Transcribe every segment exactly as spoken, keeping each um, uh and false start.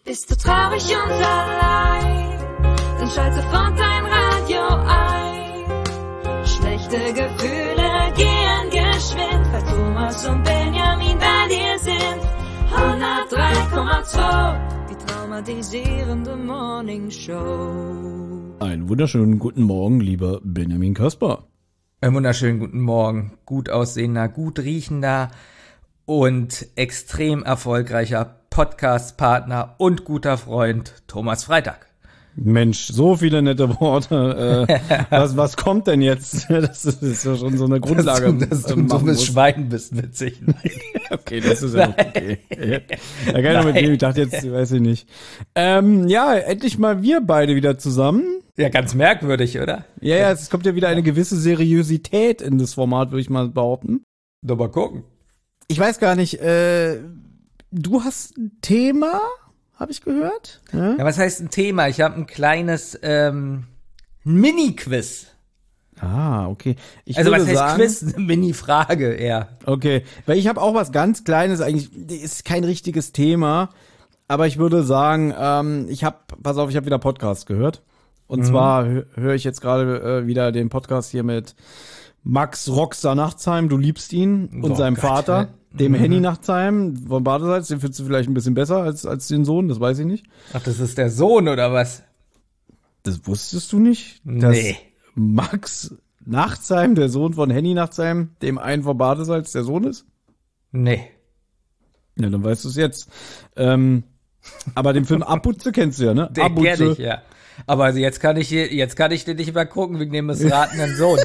Bist du traurig und allein, dann schalt sofort dein Radio ein. Schlechte Gefühle gehen geschwind, weil Thomas und Benjamin bei dir sind. hundertdrei Komma zwei, die traumatisierende Morning Show. Einen wunderschönen guten Morgen, lieber Benjamin Kasper. Einen wunderschönen guten Morgen, gut aussehender, gut riechender und extrem erfolgreicher Podcast-Partner und guter Freund Thomas Freitag. Mensch, so viele nette Worte. Äh, was, was kommt denn jetzt? Das ist, das ist ja schon so eine Grundlage. Dass du, dass du ein dummes Schwein bist, witzig. Okay, das ist ja okay. Ja, gerne mit dem, ich dachte jetzt, weiß ich nicht. Ähm, ja, endlich mal wir beide wieder zusammen. Ja, ganz merkwürdig, oder? Ja, ja, es kommt ja wieder eine gewisse Seriosität in das Format, würde ich mal behaupten. Doch mal gucken. Ich weiß gar nicht, äh, du hast ein Thema, habe ich gehört? Ja? Ja, was heißt ein Thema? Ich habe ein kleines ähm, Mini-Quiz. Ah, okay. Ich also was würde heißt sagen, Quiz? Eine Mini-Frage eher. Okay, weil ich habe auch was ganz Kleines, eigentlich ist kein richtiges Thema, aber ich würde sagen, ähm, ich habe, pass auf, ich habe wieder Podcast gehört. Und mhm. zwar hö- höre ich jetzt gerade äh, wieder den Podcast hier mit Max Rockstar Nachtsheim, du liebst ihn, und oh seinem Gott, Vater, ne? dem Mhm. Henny Nachtsheim von Badesalz, den findest du vielleicht ein bisschen besser als, als den Sohn, das weiß ich nicht. Ach, das ist der Sohn oder was? Das wusstest du nicht? Dass Nee. Max Nachtsheim, der Sohn von Henny Nachtsheim, dem einen von Badesalz, der Sohn ist? Nee. Ja, dann weißt du es jetzt. Ähm, aber den Film Abutze kennst du ja, ne? Den Abutze. kenn ich, ja. Aber also jetzt kann ich jetzt kann ich den nicht mehr gucken wegen dem missratenen Sohn.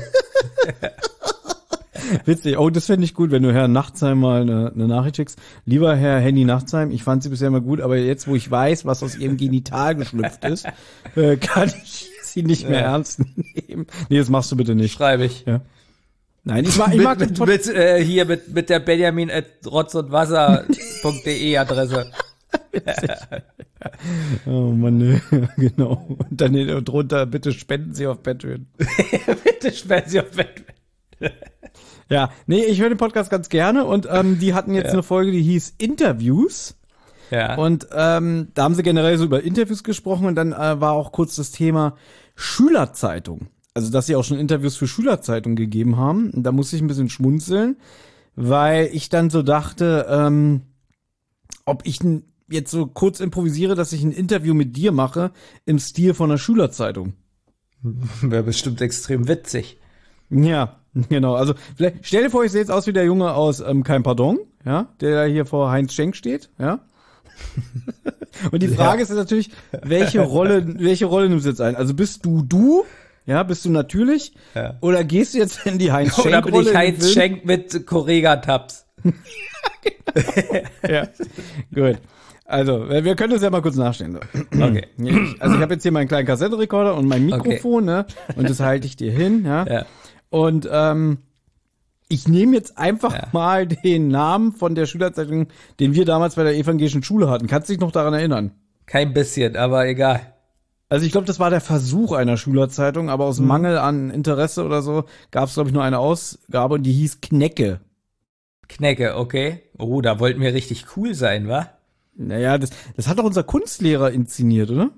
Witzig. Oh, das fände ich gut, wenn du Herrn Nachtsheim mal eine, eine Nachricht schickst. Lieber Herr Henny Nachtsheim, ich fand Sie bisher immer gut, aber jetzt, wo ich weiß, was aus Ihrem Genital geschlüpft ist, äh, kann ich Sie nicht mehr Ja. ernst nehmen. Nee, das machst du bitte nicht. Schreibe ich. Ja. Nein, ich mag, ich mag mit, den mit, mit, äh, hier mit mit der Benjamin at rotz und wasser punkt de Adresse. Oh Mann, ne. Genau. Und dann hier drunter, bitte spenden Sie auf Patreon. Bitte spenden Sie auf Patreon. Ja, nee, ich höre den Podcast ganz gerne und ähm, die hatten jetzt Ja. eine Folge, die hieß Interviews. Ja. Und ähm, da haben sie generell so über Interviews gesprochen und dann äh, war auch kurz das Thema Schülerzeitung. Also, dass sie auch schon Interviews für Schülerzeitung gegeben haben. Und da musste ich ein bisschen schmunzeln, weil ich dann so dachte, ähm, ob ich n- jetzt so kurz improvisiere, dass ich ein Interview mit dir mache im Stil von einer Schülerzeitung. Wäre bestimmt extrem witzig. Ja, genau. Also vielleicht stell dir vor, ich sehe jetzt aus wie der Junge aus ähm, Kein Pardon, ja, der hier vor Heinz Schenk steht, ja. Und die Frage Ja. ist jetzt natürlich, welche Rolle, welche Rolle nimmst du jetzt ein? Also bist du du, ja, bist du natürlich, Ja. oder gehst du jetzt in die Heinz Schenk Oder bin Rolle? ich Heinz Schenk mit Correga-Tabs? Ja, gut. Also, wir wir können das ja mal kurz nachstellen. Okay. Ich- Also ich habe jetzt hier meinen kleinen Kassettenrekorder und mein Mikrofon, ne? Und das halte ich dir hin, ja. Ja. Und ähm, ich nehme jetzt einfach Ja. mal den Namen von der Schülerzeitung, den wir damals bei der evangelischen Schule hatten. Kannst du dich noch daran erinnern? Kein bisschen, aber egal. Also ich glaube, das war der Versuch einer Schülerzeitung, aber aus Mhm. Mangel an Interesse oder so gab es, glaube ich, nur eine Ausgabe und die hieß Knecke. Knecke, okay. Oh, da wollten wir richtig cool sein, wa? Naja, das, das hat doch unser Kunstlehrer inszeniert, oder?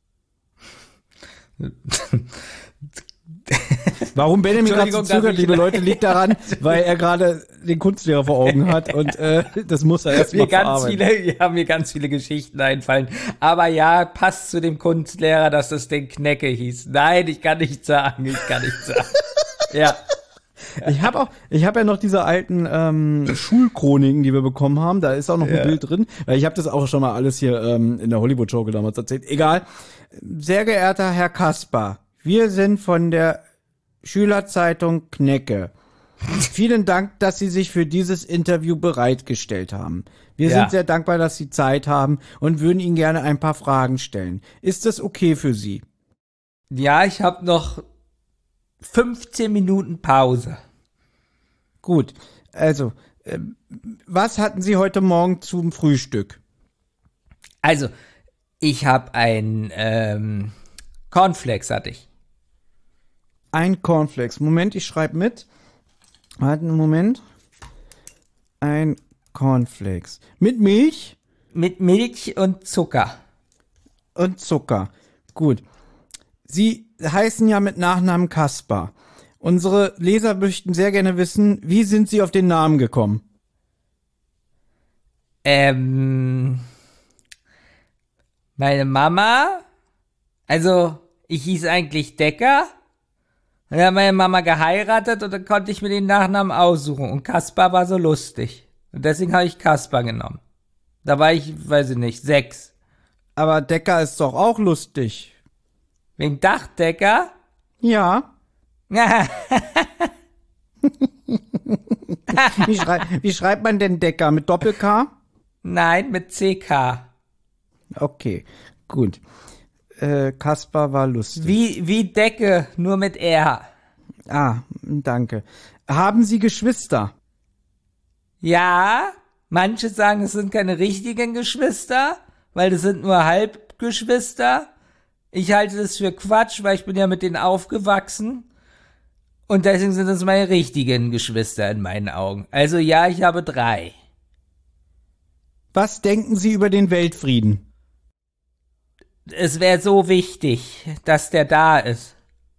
Warum Benjamin gerade so Entschuldigung, zögert, darf ich- liebe Leute, liegt daran, weil er gerade den Kunstlehrer vor Augen hat und äh, das muss er erst Mir mal ganz verarbeiten. viele, ja, mir ganz viele Geschichten einfallen. Aber ja, passt zu dem Kunstlehrer, dass das den Knecke hieß. Nein, ich kann nicht sagen, ich kann nicht sagen. Ja. Ich habe auch, ich habe ja noch diese alten ähm, Schulchroniken, die wir bekommen haben. Da ist auch noch ein Ja. Bild drin. Weil ich habe das auch schon mal alles hier ähm, in der Hollywood-Show damals erzählt. Egal. Sehr geehrter Herr Kasper, wir sind von der Schülerzeitung Knecke. Vielen Dank, dass Sie sich für dieses Interview bereitgestellt haben. Wir Ja. sind sehr dankbar, dass Sie Zeit haben und würden Ihnen gerne ein paar Fragen stellen. Ist das okay für Sie? Ja, ich habe noch fünfzehn Minuten Pause. Gut. Also, ähm, was hatten Sie heute Morgen zum Frühstück? Also, ich habe ein ähm, Cornflakes hatte ich. Ein Cornflakes. Moment, ich schreibe mit. Warte einen Moment. Ein Cornflakes. Mit Milch? Mit Milch und Zucker. Und Zucker. Gut. Sie heißen ja mit Nachnamen Kaspar. Unsere Leser möchten sehr gerne wissen, wie sind Sie auf den Namen gekommen? Ähm, meine Mama, also ich hieß eigentlich Decker, und dann hat meine Mama geheiratet und dann konnte ich mir den Nachnamen aussuchen und Kaspar war so lustig. Und deswegen habe ich Kaspar genommen. Da war ich, weiß ich nicht, sechs. Aber Decker ist doch auch lustig. Wegen Dachdecker? Ja. wie, schrei wie schreibt man denn Decker? Mit Doppel-K? Nein, mit C K. Okay, gut. Äh, Kaspar war lustig. Wie, wie Decke, nur mit R. Ah, danke. Haben Sie Geschwister? Ja, manche sagen, es sind keine richtigen Geschwister, weil das sind nur Halbgeschwister. Ich halte das für Quatsch, weil ich bin ja mit denen aufgewachsen. Und deswegen sind das meine richtigen Geschwister in meinen Augen. Also ja, ich habe drei. Was denken Sie über den Weltfrieden? Es wäre so wichtig, dass der da ist.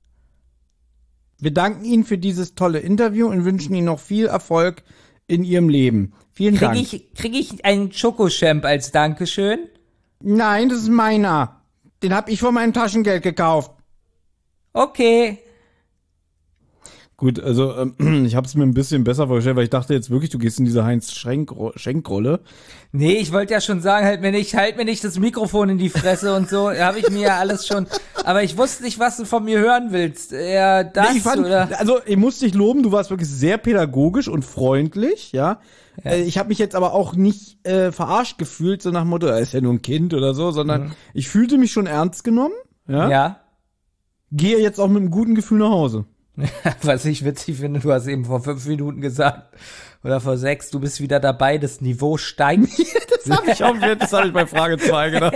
Wir danken Ihnen für dieses tolle Interview und wünschen Ihnen noch viel Erfolg in Ihrem Leben. Vielen Krieg Dank. ich, krieg ich einen Schokoschamp als Dankeschön? Nein, das ist meiner. Den habe ich von meinem Taschengeld gekauft. Okay. Gut, also ähm, ich habe es mir ein bisschen besser vorgestellt, weil ich dachte jetzt wirklich, du gehst in diese Heinz-Schenk-Rolle. Nee, ich wollte ja schon sagen, halt mir nicht, halt mir nicht das Mikrofon in die Fresse und so. Habe ich mir ja alles schon. Aber ich wusste nicht, was du von mir hören willst. Eher das Nee, ich fand, oder? also ich muss dich loben, du warst wirklich sehr pädagogisch und freundlich, ja. Ja. Äh, ich habe mich jetzt aber auch nicht äh, verarscht gefühlt, so nach dem Motto, er ist ja nur ein Kind oder so, sondern Mhm. ich fühlte mich schon ernst genommen, ja. Ja. Gehe jetzt auch mit einem guten Gefühl nach Hause. Was ich witzig finde, du hast eben vor fünf Minuten gesagt, oder vor sechs, du bist wieder dabei, das Niveau steigt. Das habe ich auch, das habe ich bei Frage zwei gedacht.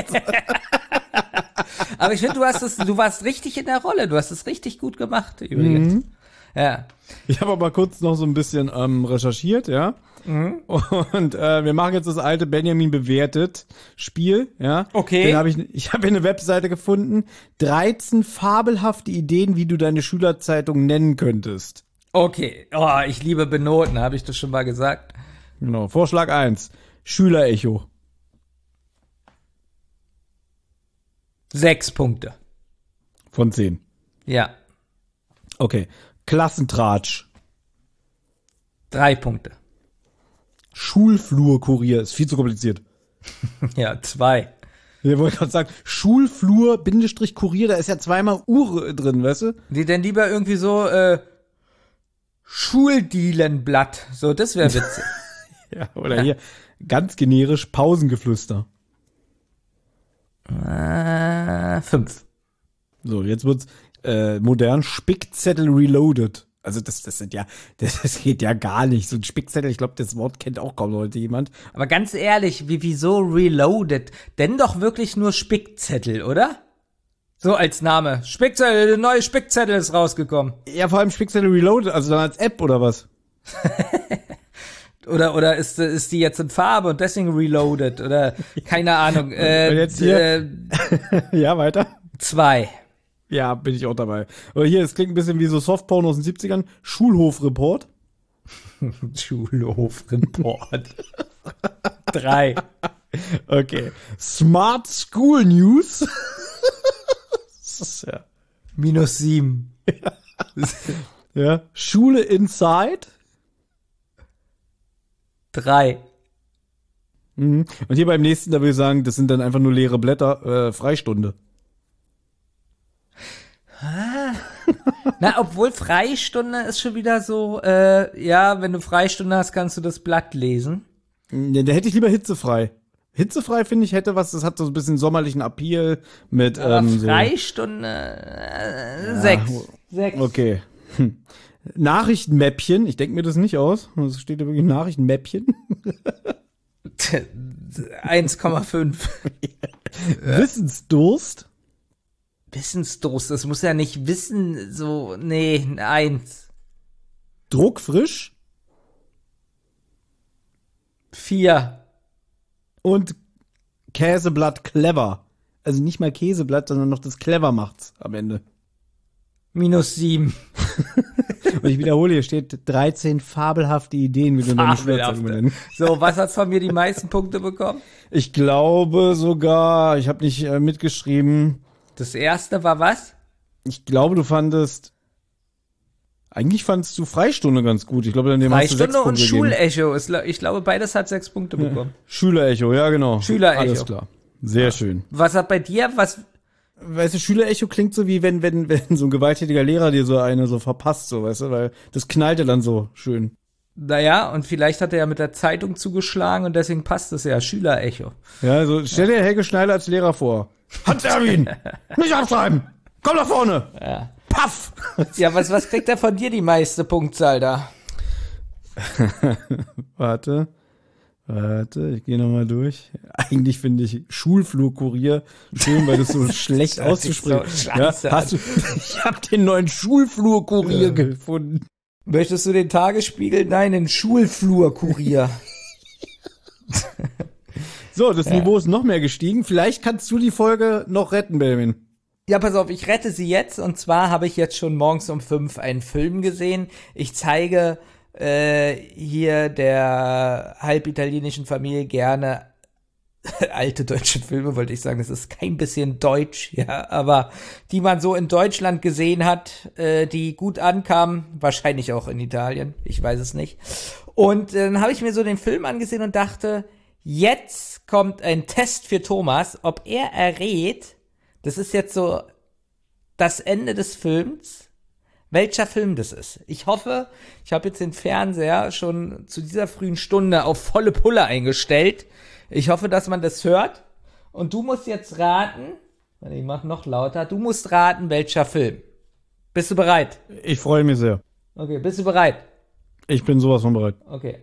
Aber ich finde, du hast es, du warst richtig in der Rolle, du hast es richtig gut gemacht, übrigens. Mhm. Ja. Ich habe aber kurz noch so ein bisschen ähm, recherchiert, ja. Mhm. Und äh, wir machen jetzt das alte Benjamin bewertet Spiel, ja. Okay. Dann habe ich, ich habe eine Webseite gefunden, dreizehn fabelhafte Ideen, wie du deine Schülerzeitung nennen könntest. Okay. Oh, ich liebe Benoten, habe ich das schon mal gesagt? Genau. Vorschlag eins, Schülerecho. Sechs Punkte. Von zehn. Ja. Okay. Klassentratsch. Drei Punkte. Schulflurkurier. Ist viel zu kompliziert. Ja, zwei. Ich wollte gerade sagen, Schulflur, Bindestrich, Kurier, da ist ja zweimal Uhr drin, weißt du? Die denn lieber irgendwie so, äh, Schuldielenblatt. So, das wäre witzig. Ja, oder hier ganz generisch Pausengeflüster. äh, fünf. So, jetzt wird's äh, modern Spickzettel reloaded. Also das, das sind ja, das, das geht ja gar nicht. So ein Spickzettel, ich glaube, das Wort kennt auch kaum heute jemand. Aber ganz ehrlich, wie, wieso reloaded? Denn doch wirklich nur Spickzettel, oder? So als Name. Spickzettel, der neue Spickzettel ist rausgekommen. Ja, vor allem Spickzettel reloaded, also dann als App oder was? Oder, oder ist, ist die jetzt in Farbe und deswegen reloaded? Oder, keine Ahnung. Äh, Und jetzt hier- äh, Ja, weiter. zwei. Ja, bin ich auch dabei. Oder hier, es klingt ein bisschen wie so Softporn aus den siebzigern. Schulhofreport. Schulhofreport. Drei. Okay. Smart School News. Das ist ja. Minus sieben. Ja. Schule Inside. Drei. Mhm. Und hier beim nächsten, da würde ich sagen, das sind dann einfach nur leere Blätter, äh, Freistunde. Na, obwohl Freistunde ist schon wieder so, äh, ja, wenn du Freistunde hast, kannst du das Blatt lesen. Ne, da hätte ich lieber hitzefrei. Hitzefrei, finde ich, hätte was, das hat so ein bisschen sommerlichen Appeal mit, Aber ähm, so. Freistunde, äh, sechs. Sechs. Okay. Hm. Nachrichtenmäppchen, ich denke mir das nicht aus. Es steht da wirklich Nachrichtenmäppchen. eins Komma fünf. Wissensdurst. Wissensdurst, das muss ja nicht wissen, so, nee, eins. Druckfrisch. Vier. Und Käseblatt clever. also nicht mal Käseblatt, sondern noch das Clever macht's am Ende. Minus sieben. Und ich wiederhole, hier steht dreizehn fabelhafte Ideen, wie du deine Schulzeitung benennst. So, was hat von mir die meisten Punkte bekommen? Ich glaube sogar, ich habe nicht äh, mitgeschrieben. Das erste war was? Ich glaube, du fandest, eigentlich fandst du Freistunde ganz gut. Ich glaube, dann dem hast du sechs Freistunde und Punkte gegeben. Schulecho. Ist, ich glaube, beides hat sechs Punkte bekommen. Schülerecho, ja genau. Schülerecho. Alles klar. Sehr ja. schön. Was hat bei dir, was... Weißt du, Schülerecho klingt so wie wenn, wenn, wenn so ein gewalttätiger Lehrer dir so eine so verpasst, so, weißt du, weil das knallte dann so schön. Naja, und vielleicht hat er ja mit der Zeitung zugeschlagen und deswegen passt es ja, Schülerecho. Ja, also stell dir Helge Schneider als Lehrer vor. Hans-Erwin, nicht abschreiben, komm nach vorne. Ja. Paff. Ja, was, was kriegt er von dir die meiste Punktzahl da? Warte. Warte, ich gehe nochmal durch. Eigentlich finde ich Schulflurkurier schön, weil das so schlecht auszusprechen. So ja, hast du, ich habe den neuen Schulflurkurier äh. gefunden. Möchtest du den Tagesspiegel? Nein, den Schulflurkurier. So, das ja. Niveau ist noch mehr gestiegen. Vielleicht kannst du die Folge noch retten, Benjamin. Ja, pass auf, ich rette sie jetzt. Und zwar habe ich jetzt schon morgens um fünf einen Film gesehen. Ich zeige äh, hier der halb italienischen Familie gerne alte deutsche Filme, wollte ich sagen. Das ist kein bisschen deutsch, ja, aber die man so in Deutschland gesehen hat, äh, die gut ankamen, wahrscheinlich auch in Italien, ich weiß es nicht. Und äh, dann habe ich mir so den Film angesehen und dachte, jetzt kommt ein Test für Thomas, ob er errät, das ist jetzt so das Ende des Films, welcher Film das ist. Ich hoffe, ich habe jetzt den Fernseher schon zu dieser frühen Stunde auf volle Pulle eingestellt. Ich hoffe, dass man das hört. Und du musst jetzt raten, ich mach noch lauter, du musst raten, welcher Film. Bist du bereit? Ich freue mich sehr. Okay, bist du bereit? Ich bin sowas von bereit. Okay.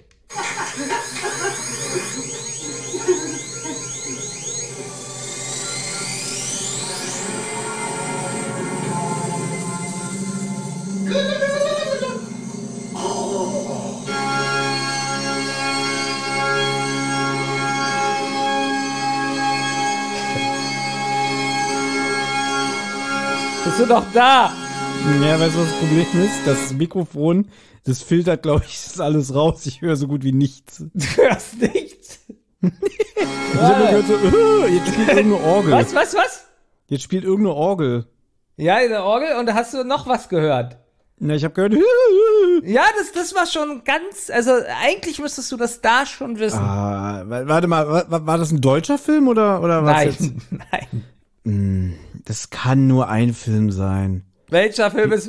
Bist du doch da? Ja, weißt du, was das Problem ist? Das Mikrofon, das filtert, glaube ich, das alles raus. Ich höre so gut wie nichts. Du hörst nichts? Ich hab nur gehört so, uh, jetzt spielt irgendeine Orgel. Was, was, was? Jetzt spielt irgendeine Orgel. Ja, eine Orgel, und da hast du noch was gehört. Na, ich habe gehört, uh, ja, das, das war schon ganz, also eigentlich müsstest du das da schon wissen. Ah, warte mal, war, war das ein deutscher Film oder, oder was nein, jetzt? Nein. Das kann nur ein Film sein. Welcher Film ist?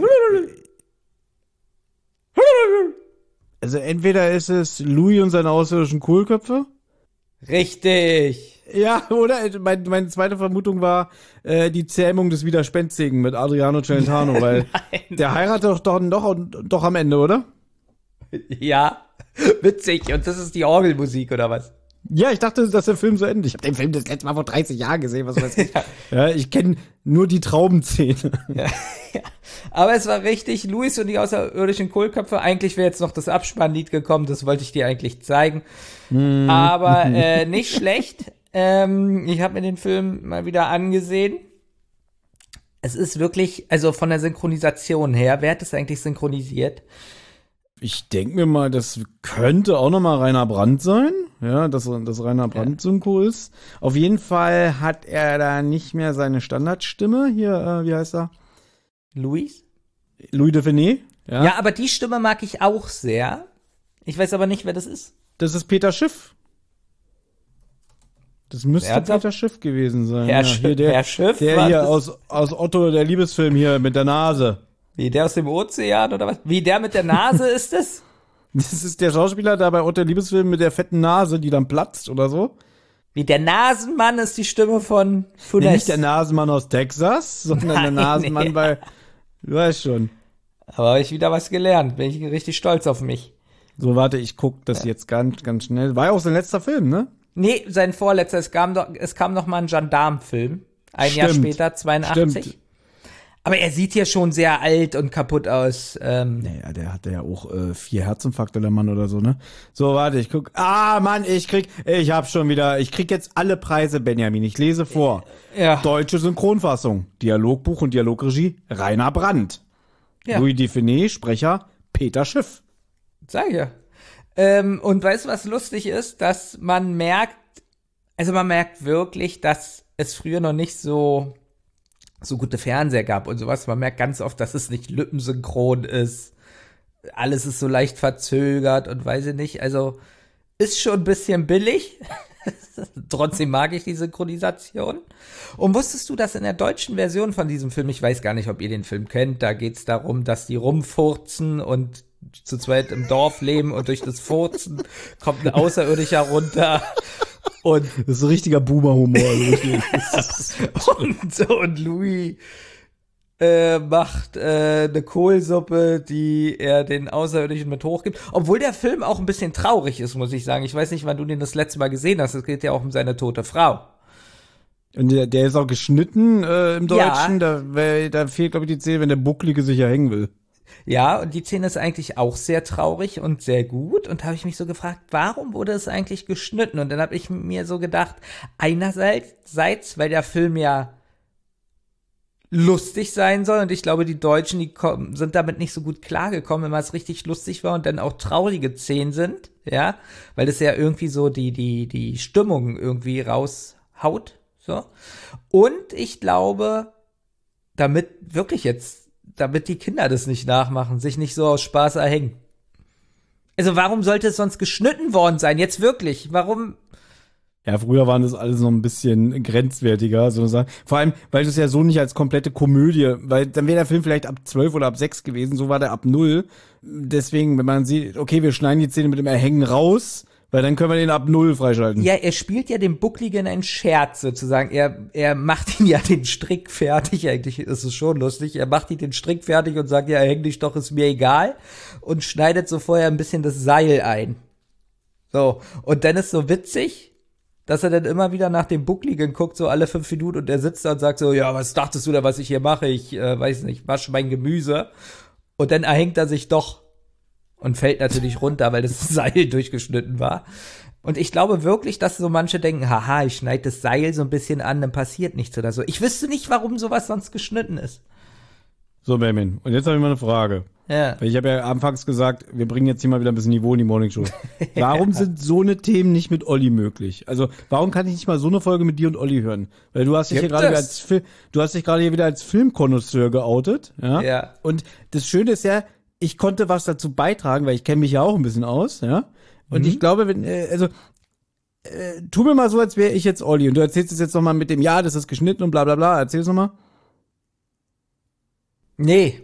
Also entweder ist es Louis und seine außerirdischen Kohlköpfe. Richtig. Ja, oder? Meine, meine zweite Vermutung war äh, die Zähmung des Widerspenstigen mit Adriano Celentano, weil der heiratet doch, doch, doch, doch am Ende, oder? Ja, witzig. Und das ist die Orgelmusik, oder was? Ja, ich dachte, dass der Film so endet. Ich habe den Film das letzte Mal vor dreißig Jahren gesehen, was weiß ich. ja. ja, ich kenne nur die Traubenszene. Ja, ja. Aber es war richtig, Louis und die außerirdischen Kohlköpfe. Eigentlich wäre jetzt noch das Abspannlied gekommen, das wollte ich dir eigentlich zeigen. Mm. Aber äh, nicht schlecht. Ähm, ich habe mir den Film mal wieder angesehen. Es ist wirklich, also von der Synchronisation her, wer hat das eigentlich synchronisiert? Ich denke mir mal, das könnte auch noch mal Rainer Brandt sein. Ja, dass das Rainer Brandt Synchro ist. Auf jeden Fall hat er da nicht mehr seine Standardstimme. Hier, äh, wie heißt er? Louis? Louis de Funès. Ja. ja, aber die Stimme mag ich auch sehr. Ich weiß aber nicht, wer das ist. Das ist Peter Schiff. Das müsste Wer Peter Schiff gewesen sein. Herr, ja, Sch- hier der, Herr Schiff? Der hier aus, aus Otto, der Liebesfilm hier mit der Nase. Wie, der aus dem Ozean oder was? Wie, der mit der Nase ist es? Das ist der Schauspieler da bei Otto, der Liebesfilm mit der fetten Nase, die dann platzt oder so. Wie, der Nasenmann ist die Stimme von Funès. Nee, nicht der Nasenmann aus Texas, sondern Nein, der Nasenmann nee. bei, du weißt schon. Aber habe ich wieder was gelernt. Bin ich richtig stolz auf mich. So, warte, ich guck das ja. jetzt ganz, ganz schnell. War ja auch sein letzter Film, ne? Nee, sein vorletzter. Es kam, doch, es kam noch mal ein Gendarm-Film. Ein Stimmt. Jahr später, zweiundachtzig. Stimmt. Aber er sieht ja schon sehr alt und kaputt aus. Ähm. Naja, der hatte ja auch äh, vier Herzinfarkte, der Mann oder so, ne? So, warte, ich guck. Ah, Mann, ich krieg, ich hab schon wieder, ich krieg jetzt alle Preise, Benjamin. Ich lese vor. Ja. Deutsche Synchronfassung, Dialogbuch und Dialogregie, Rainer Brandt. Ja. Louis Define, Sprecher, Peter Schiff. Sag ich ja. Ähm, und weißt du, was lustig ist? Dass man merkt, also man merkt wirklich, dass es früher noch nicht so so gute Fernseher gab und sowas. Man merkt ganz oft, dass es nicht lippensynchron ist. Alles ist so leicht verzögert und weiß ich nicht. Also ist schon ein bisschen billig. Trotzdem mag ich die Synchronisation. Und wusstest du, dass in der deutschen Version von diesem Film, ich weiß gar nicht, ob ihr den Film kennt, da geht's darum, dass die rumfurzen und zu zweit im Dorf leben und durch das Furzen kommt ein Außerirdischer runter. Und das ist ein richtiger Boomer-Humor. und, und Louis äh, macht äh, eine Kohlsuppe, die er den Außerirdischen mit hochgibt. Obwohl der Film auch ein bisschen traurig ist, muss ich sagen. Ich weiß nicht, wann du den das letzte Mal gesehen hast. Es geht ja auch um seine tote Frau. Und der, der ist auch geschnitten äh, im Deutschen. Ja. Da, weil, da fehlt, glaube ich, die Szene, wenn der Bucklige sich ja hängen will. Ja, und die Szene ist eigentlich auch sehr traurig und sehr gut. Und da habe ich mich so gefragt, warum wurde es eigentlich geschnitten? Und dann habe ich mir so gedacht, einerseits, weil der Film ja lustig sein soll. Und ich glaube, die Deutschen, die kommen, sind damit nicht so gut klargekommen, wenn es richtig lustig war und dann auch traurige Szenen sind. Ja, weil das ja irgendwie so die, die, die Stimmung irgendwie raushaut. So. Und ich glaube, damit wirklich jetzt damit die Kinder das nicht nachmachen, sich nicht so aus Spaß erhängen. Also warum sollte es sonst geschnitten worden sein? Jetzt wirklich, warum? Ja, früher waren das alles noch ein bisschen grenzwertiger, sozusagen. Vor allem, weil das ja so nicht als komplette Komödie, weil dann wäre der Film vielleicht ab zwölf oder ab sechs gewesen, so war der ab null. Deswegen, wenn man sieht, okay, wir schneiden die Szene mit dem Erhängen raus, weil dann können wir den ab null freischalten. Ja, er spielt ja den Buckligen einen Scherz sozusagen. Er, er macht ihn ja den Strick fertig. Eigentlich ist es schon lustig. Er macht ihn den Strick fertig und sagt, ja, häng dich doch, ist mir egal. Und schneidet so vorher ein bisschen das Seil ein. So. Und dann ist so witzig, dass er dann immer wieder nach dem Buckligen guckt, so alle fünf Minuten. Und er sitzt da und sagt so, ja, was dachtest du da, was ich hier mache? Ich, äh, weiß nicht, wasche mein Gemüse. Und dann erhängt er sich doch. Und fällt natürlich runter, weil das Seil durchgeschnitten war. Und ich glaube wirklich, dass so manche denken, haha, ich schneide das Seil so ein bisschen an, dann passiert nichts oder so. Ich wüsste nicht, warum sowas sonst geschnitten ist. So, Benjamin, und jetzt habe ich mal eine Frage. Ja. Ich habe ja anfangs gesagt, wir bringen jetzt hier mal wieder ein bisschen Niveau in die Morningshow. Warum ja. sind so eine Themen nicht mit Olli möglich? Also, warum kann ich nicht mal so eine Folge mit dir und Olli hören? Weil du hast dich hier gerade wieder als Fil- du hast dich gerade hier wieder als Filmkonnoisseur geoutet, ja? Ja. Und das Schöne ist ja, ich konnte was dazu beitragen, weil ich kenne mich ja auch ein bisschen aus, ja. Und mhm. ich glaube, wenn, äh, also, äh, tu mir mal so, als wäre ich jetzt Olli. Und du erzählst es jetzt nochmal mit dem, ja, das ist geschnitten und bla bla bla. Erzähl es nochmal. Nee.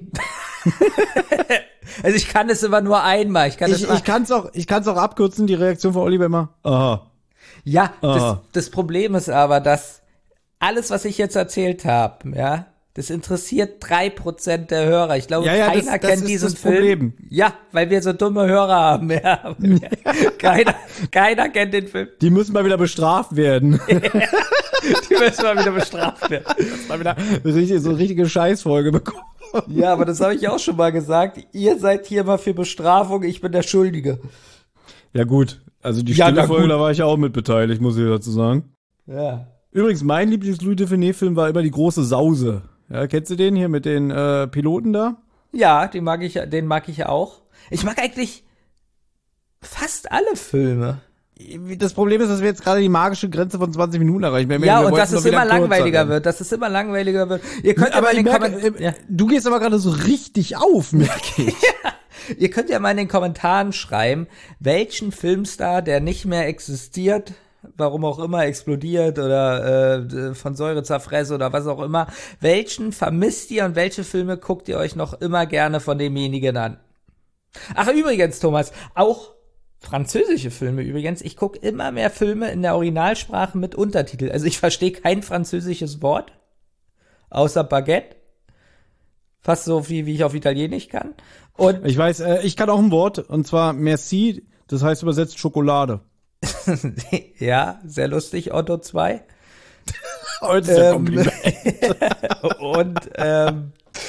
Also ich kann es immer nur einmal. Ich kann ich, ich kann es auch, ich kann es auch abkürzen, die Reaktion von Olli war immer, aha. Ja, aha. Das, das Problem ist aber, dass alles, was ich jetzt erzählt habe, ja, das interessiert drei Prozent der Hörer. Ich glaube, ja, ja, keiner das, das kennt ist diesen das Film. Problem. Ja, weil wir so dumme Hörer haben. Ja. keiner, keiner kennt den Film. Die müssen mal wieder bestraft werden. Die müssen mal wieder bestraft werden. Mal wieder richtig, so eine richtige Scheißfolge bekommen. Ja, aber das habe ich auch schon mal gesagt. Ihr seid hier mal für Bestrafung, ich bin der Schuldige. Ja gut, also die ja, stille Folge, da war ich ja auch mit beteiligt, muss ich dazu sagen. Ja. Übrigens, mein Lieblings-Louis Define-Film war immer Die große Sause. Ja, kennst du den hier mit den äh, Piloten da? Ja, den mag ich, den mag ich auch. Ich mag eigentlich fast alle Filme. Das Problem ist, dass wir jetzt gerade die magische Grenze von zwanzig Minuten erreichen. Wir ja, wir und dass es immer langweiliger werden. wird, dass es immer langweiliger wird. Ihr könnt aber ja mal in den merke, äh, ja. Du gehst aber gerade so richtig auf, merke ich. Ja. Ihr könnt ja mal in den Kommentaren schreiben, welchen Filmstar, der nicht mehr existiert, warum auch immer, explodiert oder äh, von Säure zerfressen oder was auch immer, welchen vermisst ihr und welche Filme guckt ihr euch noch immer gerne von demjenigen an? Ach, übrigens, Thomas, auch französische Filme übrigens. Ich gucke immer mehr Filme in der Originalsprache mit Untertitel. Also ich verstehe kein französisches Wort, außer Baguette. Fast so viel, wie ich auf Italienisch kann. Und ich weiß, äh, ich kann auch ein Wort, und zwar Merci, das heißt übersetzt Schokolade. Ja, sehr lustig, Otto zwei. Heute ist ja Kompliment. Und ähm,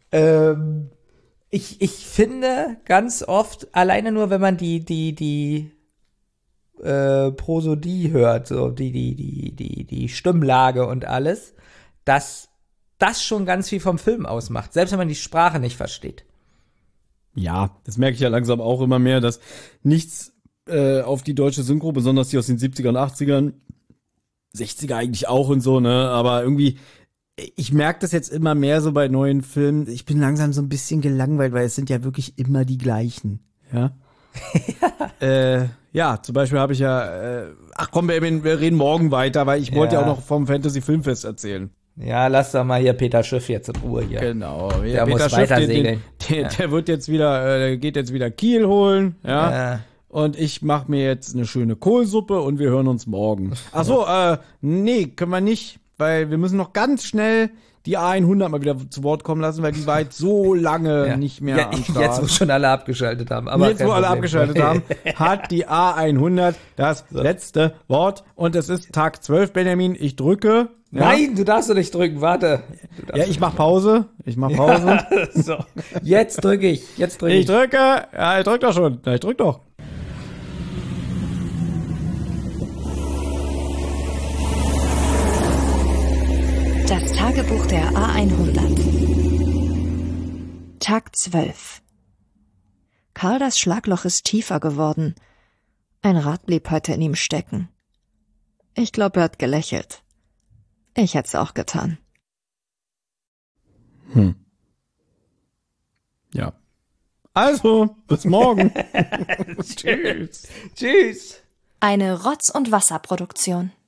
Ähm, ich, ich finde ganz oft, alleine nur, wenn man die, die, die äh, Prosodie hört, so die, die, die, die, die Stimmlage und alles, dass das schon ganz viel vom Film ausmacht, selbst wenn man die Sprache nicht versteht. Ja, das merke ich ja langsam auch immer mehr, dass nichts äh, auf die deutsche Synchro, besonders die aus den siebzigern, achtzigern, sechziger eigentlich auch und so, ne, aber irgendwie, ich merke das jetzt immer mehr so bei neuen Filmen, ich bin langsam so ein bisschen gelangweilt, weil es sind ja wirklich immer die gleichen, ja. ja. Äh, ja, zum Beispiel habe ich ja, äh, ach komm, wir, wir reden morgen weiter, weil ich wollte ja Ja. auch noch vom Fantasy-Filmfest erzählen. Ja, lass doch mal hier Peter Schiff jetzt in Ruhe hier. Genau. Der Ja, muss Peter Schiff, weiter den, den, segeln. der, Ja. der wird jetzt wieder, äh, geht jetzt wieder Kiel holen, ja. Ja. Und ich mache mir jetzt eine schöne Kohlsuppe und wir hören uns morgen. Ach so, äh, nee, können wir nicht, weil wir müssen noch ganz schnell die A hundert mal wieder zu Wort kommen lassen, weil die war jetzt so lange Ja. nicht mehr ja, am Start. Jetzt, wo schon alle abgeschaltet haben. Aber Jetzt, kein wo alle Problem. abgeschaltet haben, hat die A hundert das letzte Wort und es ist Tag zwölf, Benjamin. Ich drücke. Ja, Nein, du darfst doch nicht drücken, warte. Du darfst ja ich mach Pause. Ich mach Pause. so, jetzt drücke ich, jetzt drücke ich. Ich drücke. Ja, ich drück doch schon. Ja, ich drück doch. Das Tagebuch der A hundert. Tag zwölf. Karl, das Schlagloch ist tiefer geworden. Ein Rad blieb heute in ihm stecken. Ich glaube, er hat gelächelt. Ich hätte es auch getan. Hm. Ja. Also, bis morgen. Tschüss. Tschüss. Eine Rotz- und Wasserproduktion.